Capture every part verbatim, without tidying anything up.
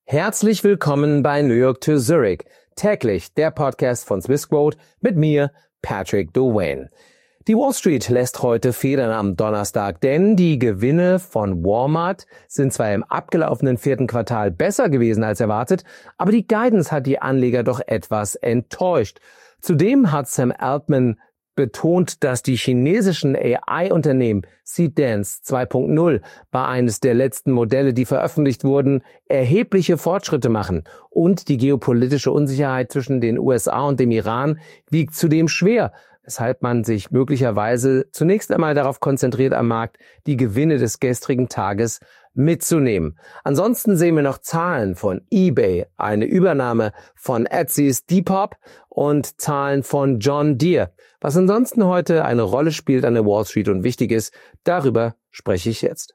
Herzlich willkommen bei New York to Zurich, täglich der Podcast von Swissquote mit mir, Patrick Drouin. Die Wall Street lässt heute federn am Donnerstag, denn die Gewinne von Walmart sind zwar im abgelaufenen vierten Quartal besser gewesen als erwartet, aber die Guidance hat die Anleger doch etwas enttäuscht. Zudem hat Sam Altman betont, dass die chinesischen A I-Unternehmen Seedance zwei Punkt null war eines der letzten Modelle, die veröffentlicht wurden, erhebliche Fortschritte machen. Und die geopolitische Unsicherheit zwischen den U S A und dem Iran wiegt zudem schwer, weshalb man sich möglicherweise zunächst einmal darauf konzentriert, am Markt die Gewinne des gestrigen Tages mitzunehmen. Ansonsten sehen wir noch Zahlen von eBay, eine Übernahme von Etsy's Depop und Zahlen von John Deere. Was ansonsten heute eine Rolle spielt an der Wall Street und wichtig ist, darüber spreche ich jetzt.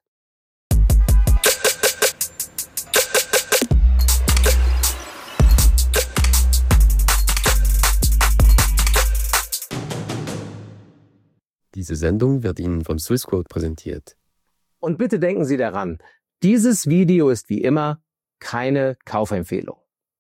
Diese Sendung wird Ihnen von Swissquote präsentiert. Und bitte denken Sie daran, dieses Video ist wie immer keine Kaufempfehlung.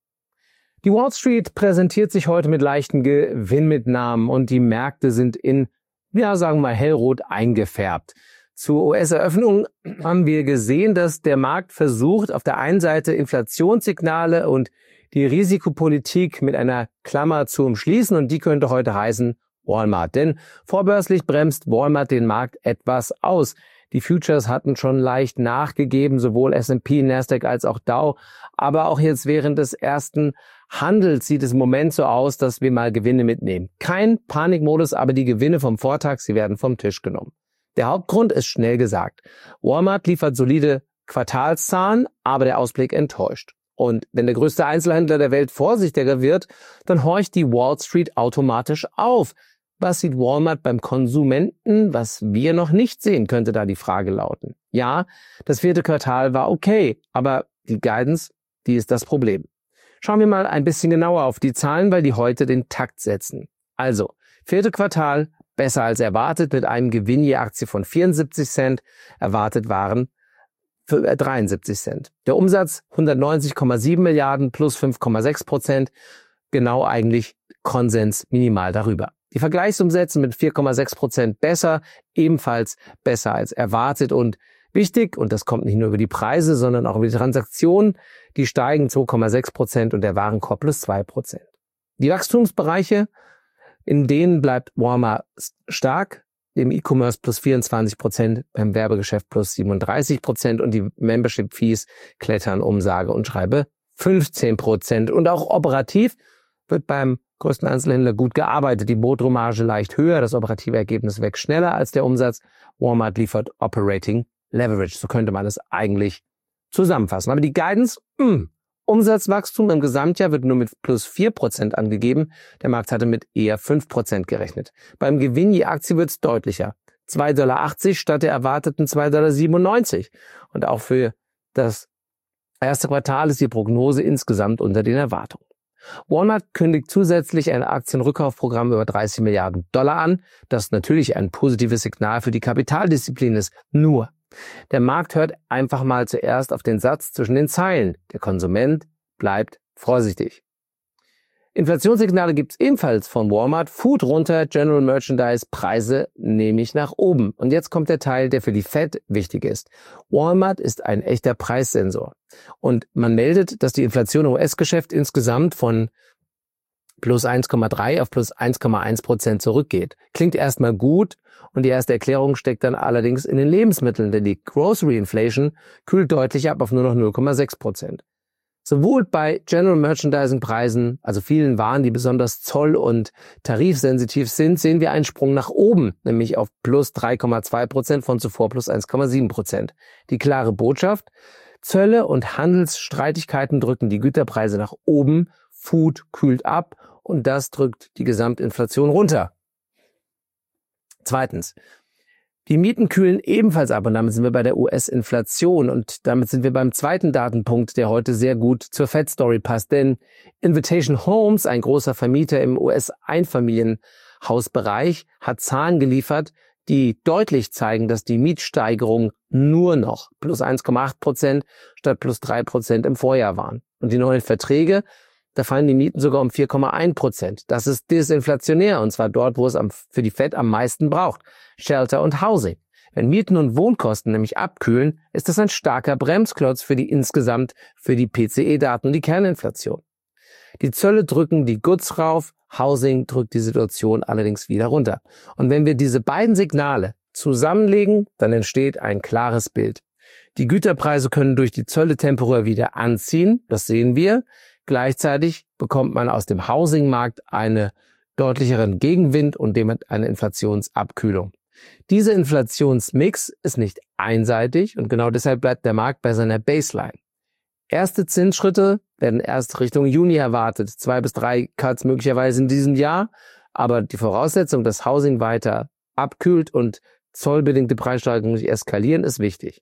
Die Wall Street präsentiert sich heute mit leichten Gewinnmitnahmen und die Märkte sind in, ja sagen wir mal, hellrot eingefärbt. Zur U S-Eröffnung haben wir gesehen, dass der Markt versucht, auf der einen Seite Inflationssignale und die Risikopolitik mit einer Klammer zu umschließen und die könnte heute heißen Walmart. Denn vorbörslich bremst Walmart den Markt etwas aus. Die Futures hatten schon leicht nachgegeben, sowohl S und P, Nasdaq als auch Dow. Aber auch jetzt während des ersten Handels sieht es im Moment so aus, dass wir mal Gewinne mitnehmen. Kein Panikmodus, aber die Gewinne vom Vortag, sie werden vom Tisch genommen. Der Hauptgrund ist schnell gesagt. Walmart liefert solide Quartalszahlen, aber der Ausblick enttäuscht. Und wenn der größte Einzelhändler der Welt vorsichtiger wird, dann horcht die Wall Street automatisch auf. Was sieht Walmart beim Konsumenten, was wir noch nicht sehen, könnte da die Frage lauten. Ja, das vierte Quartal war okay, aber die Guidance, die ist das Problem. Schauen wir mal ein bisschen genauer auf die Zahlen, weil die heute den Takt setzen. Also, vierte Quartal besser als erwartet mit einem Gewinn je Aktie von vierundsiebzig Cent. Erwartet waren für dreiundsiebzig Cent. Der Umsatz hundertneunzig Komma sieben Milliarden plus fünf Komma sechs Prozent. Genau eigentlich Konsens minimal darüber. Die Vergleichsumsätze mit vier Komma sechs Prozent besser, ebenfalls besser als erwartet und wichtig, und das kommt nicht nur über die Preise, sondern auch über die Transaktionen, die steigen zwei Komma sechs Prozent und der Warenkorb plus zwei Prozent. Die Wachstumsbereiche, in denen bleibt Walmart stark, im E-Commerce plus vierundzwanzig Prozent, beim Werbegeschäft plus siebenunddreißig Prozent und die Membership-Fees klettern um sage und schreibe fünfzehn Prozent. Und auch operativ wird beim größten Einzelhändler gut gearbeitet. Die Bruttomarge leicht höher, das operative Ergebnis wächst schneller als der Umsatz. Walmart liefert Operating Leverage. So könnte man es eigentlich zusammenfassen. Aber die Guidance, mh, Umsatzwachstum im Gesamtjahr wird nur mit plus vier Prozent angegeben. Der Markt hatte mit eher fünf Prozent gerechnet. Beim Gewinn je Aktie wird es deutlicher. zwei Komma achtzig Dollar statt der erwarteten zwei Komma siebenundneunzig Dollar. Und auch für das erste Quartal ist die Prognose insgesamt unter den Erwartungen. Walmart kündigt zusätzlich ein Aktienrückkaufprogramm über dreißig Milliarden Dollar an, das natürlich ein positives Signal für die Kapitaldisziplin ist. Nur, der Markt hört einfach mal zuerst auf den Satz zwischen den Zeilen. Der Konsument bleibt vorsichtig. Inflationssignale gibt es ebenfalls von Walmart. Food runter, General Merchandise Preise nämlich nach oben. Und jetzt kommt der Teil, der für die Fed wichtig ist. Walmart ist ein echter Preissensor. Und man meldet, dass die Inflation im U S-Geschäft insgesamt von plus eins Komma drei auf plus eins Komma eins Prozent zurückgeht. Klingt erstmal gut und die erste Erklärung steckt dann allerdings in den Lebensmitteln, denn die Grocery Inflation kühlt deutlich ab auf nur noch null Komma sechs Prozent. Sowohl bei General Merchandising Preisen, also vielen Waren, die besonders zoll- und tarifsensitiv sind, sehen wir einen Sprung nach oben, nämlich auf plus drei Komma zwei Prozent von zuvor plus eins Komma sieben Prozent. Die klare Botschaft: Zölle und Handelsstreitigkeiten drücken die Güterpreise nach oben, Food kühlt ab und das drückt die Gesamtinflation runter. Zweitens. Die Mieten kühlen ebenfalls ab und damit sind wir bei der U S-Inflation und damit sind wir beim zweiten Datenpunkt, der heute sehr gut zur Fed-Story passt. Denn Invitation Homes, ein großer Vermieter im U S-Einfamilienhausbereich, hat Zahlen geliefert, die deutlich zeigen, dass die Mietsteigerungen nur noch plus eins Komma acht Prozent statt plus drei Prozent im Vorjahr waren. Und die neuen Verträge, da fallen die Mieten sogar um vier Komma eins Prozent. Das ist disinflationär, und zwar dort, wo es am, für die Fed am meisten braucht. Shelter und Housing. Wenn Mieten und Wohnkosten nämlich abkühlen, ist das ein starker Bremsklotz für die insgesamt, für die P C E-Daten und die Kerninflation. Die Zölle drücken die Goods rauf, Housing drückt die Situation allerdings wieder runter. Und wenn wir diese beiden Signale zusammenlegen, dann entsteht ein klares Bild. Die Güterpreise können durch die Zölle temporär wieder anziehen, das sehen wir. Gleichzeitig bekommt man aus dem Housingmarkt einen deutlicheren Gegenwind und damit eine Inflationsabkühlung. Dieser Inflationsmix ist nicht einseitig und genau deshalb bleibt der Markt bei seiner Baseline. Erste Zinsschritte werden erst Richtung Juni erwartet, zwei bis drei Cuts möglicherweise in diesem Jahr, aber die Voraussetzung, dass Housing weiter abkühlt und zollbedingte Preissteigerungen nicht eskalieren, ist wichtig.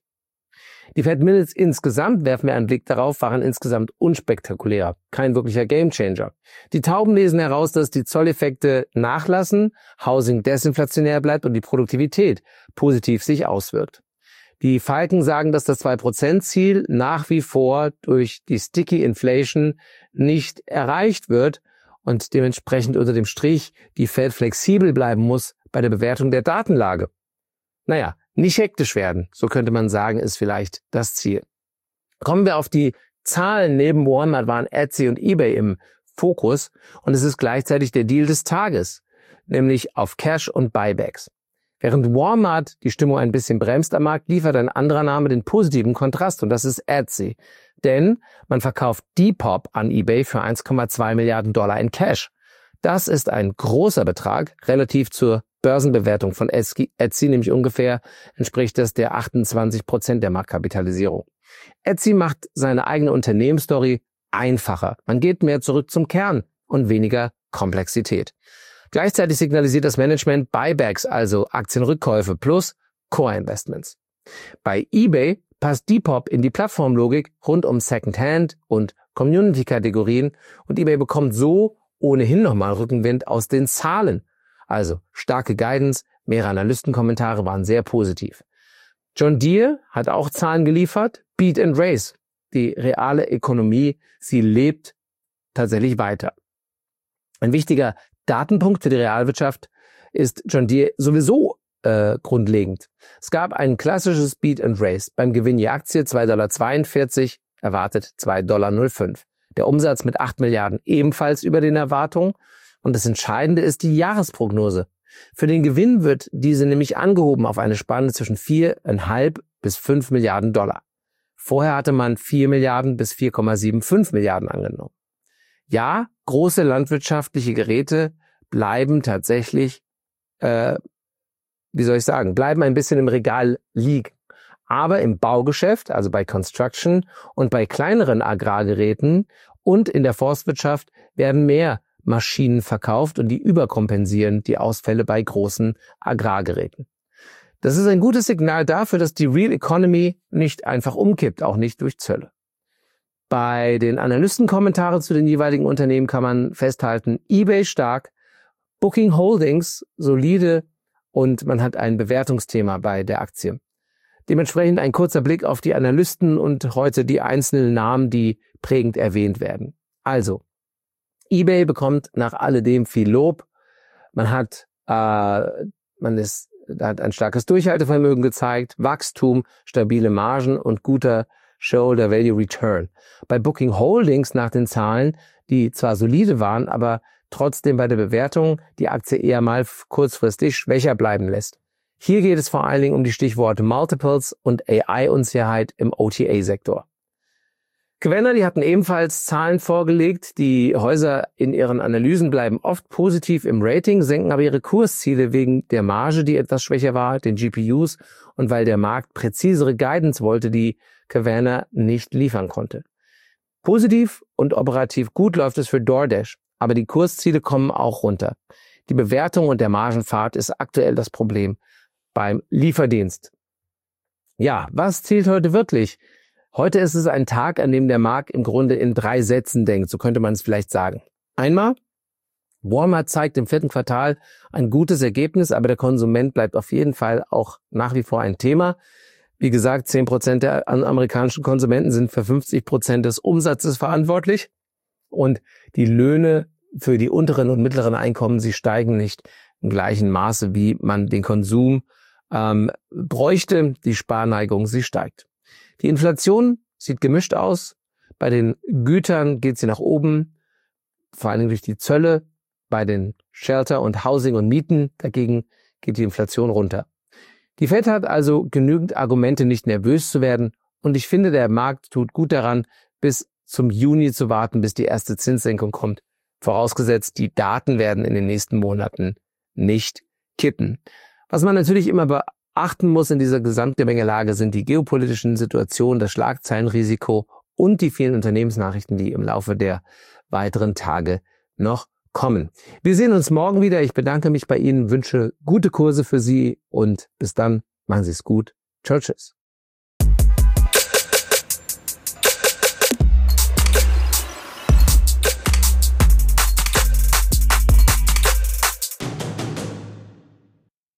Die Fed Minutes insgesamt, werfen wir einen Blick darauf, waren insgesamt unspektakulär, kein wirklicher Gamechanger. Die Tauben lesen heraus, dass die Zolleffekte nachlassen, Housing desinflationär bleibt und die Produktivität positiv sich auswirkt. Die Falken sagen, dass das zwei Prozent Ziel nach wie vor durch die Sticky Inflation nicht erreicht wird und dementsprechend unter dem Strich die Fed flexibel bleiben muss bei der Bewertung der Datenlage. Naja, nicht hektisch werden, so könnte man sagen, ist vielleicht das Ziel. Kommen wir auf die Zahlen. Neben Walmart waren Etsy und eBay im Fokus und es ist gleichzeitig der Deal des Tages, nämlich auf Cash und Buybacks. Während Walmart die Stimmung ein bisschen bremst am Markt, liefert ein anderer Name den positiven Kontrast und das ist Etsy. Denn man verkauft Depop an eBay für eins Komma zwei Milliarden Dollar in Cash. Das ist ein großer Betrag, relativ zur Börsenbewertung von Etsy, Etsy, nämlich ungefähr entspricht das der achtundzwanzig Prozent der Marktkapitalisierung. Etsy macht seine eigene Unternehmensstory einfacher. Man geht mehr zurück zum Kern und weniger Komplexität. Gleichzeitig signalisiert das Management Buybacks, also Aktienrückkäufe plus Core-Investments. Bei eBay passt Depop in die Plattformlogik rund um Secondhand und Community-Kategorien und eBay bekommt so ohnehin nochmal Rückenwind aus den Zahlen. Also starke Guidance, mehrere Analystenkommentare waren sehr positiv. John Deere hat auch Zahlen geliefert, Beat and Race. Die reale Ökonomie, sie lebt tatsächlich weiter. Ein wichtiger Datenpunkt für die Realwirtschaft ist John Deere sowieso äh, grundlegend. Es gab ein klassisches Beat and Race. Beim Gewinn je Aktie zwei Komma zweiundvierzig Dollar, erwartet zwei Komma null fünf Dollar. Der Umsatz mit acht Milliarden ebenfalls über den Erwartungen. Und das Entscheidende ist die Jahresprognose. Für den Gewinn wird diese nämlich angehoben auf eine Spanne zwischen vier Komma fünf bis fünf Milliarden Dollar. Vorher hatte man vier Milliarden bis vier Komma fünfundsiebzig Milliarden angenommen. Ja, große landwirtschaftliche Geräte bleiben tatsächlich, äh, wie soll ich sagen, bleiben ein bisschen im Regal liegen. Aber im Baugeschäft, also bei Construction und bei kleineren Agrargeräten und in der Forstwirtschaft werden mehr Maschinen verkauft und die überkompensieren die Ausfälle bei großen Agrargeräten. Das ist ein gutes Signal dafür, dass die Real Economy nicht einfach umkippt, auch nicht durch Zölle. Bei den Analystenkommentaren zu den jeweiligen Unternehmen kann man festhalten, eBay stark, Booking Holdings solide und man hat ein Bewertungsthema bei der Aktie. Dementsprechend ein kurzer Blick auf die Analysten und heute die einzelnen Namen, die prägend erwähnt werden. Also, eBay bekommt nach alledem viel Lob. Man hat, äh, man ist, hat ein starkes Durchhaltevermögen gezeigt, Wachstum, stabile Margen und guter Shareholder Value Return. Bei Booking Holdings nach den Zahlen, die zwar solide waren, aber trotzdem bei der Bewertung die Aktie eher mal kurzfristig schwächer bleiben lässt. Hier geht es vor allen Dingen um die Stichworte Multiples und A I-Unsicherheit im O T A-Sektor. Quenner, die hatten ebenfalls Zahlen vorgelegt. Die Häuser in ihren Analysen bleiben oft positiv im Rating, senken aber ihre Kursziele wegen der Marge, die etwas schwächer war, den G P Us und weil der Markt präzisere Guidance wollte, die Quenner nicht liefern konnte. Positiv und operativ gut läuft es für DoorDash, aber die Kursziele kommen auch runter. Die Bewertung und der Margenpfad ist aktuell das Problem beim Lieferdienst. Ja, was zählt heute wirklich? Heute ist es ein Tag, an dem der Markt im Grunde in drei Sätzen denkt, so könnte man es vielleicht sagen. Einmal, Walmart zeigt im vierten Quartal ein gutes Ergebnis, aber der Konsument bleibt auf jeden Fall auch nach wie vor ein Thema. Wie gesagt, zehn Prozent der amerikanischen Konsumenten sind für fünfzig Prozent des Umsatzes verantwortlich. Und die Löhne für die unteren und mittleren Einkommen, sie steigen nicht im gleichen Maße, wie man den Konsum ähm, bräuchte. Die Sparneigung, sie steigt. Die Inflation sieht gemischt aus. Bei den Gütern geht sie nach oben, vor allem durch die Zölle. Bei den Shelter und Housing und Mieten dagegen geht die Inflation runter. Die Fed hat also genügend Argumente, nicht nervös zu werden. Und ich finde, der Markt tut gut daran, bis zum Juni zu warten, bis die erste Zinssenkung kommt. Vorausgesetzt, die Daten werden in den nächsten Monaten nicht kippen. Was man natürlich immer beachten muss in dieser Gesamtgemengelage sind die geopolitischen Situationen, das Schlagzeilenrisiko und die vielen Unternehmensnachrichten, die im Laufe der weiteren Tage noch kommen. Wir sehen uns morgen wieder. Ich bedanke mich bei Ihnen, wünsche gute Kurse für Sie und bis dann. Machen Sie es gut. Ciao, tschüss.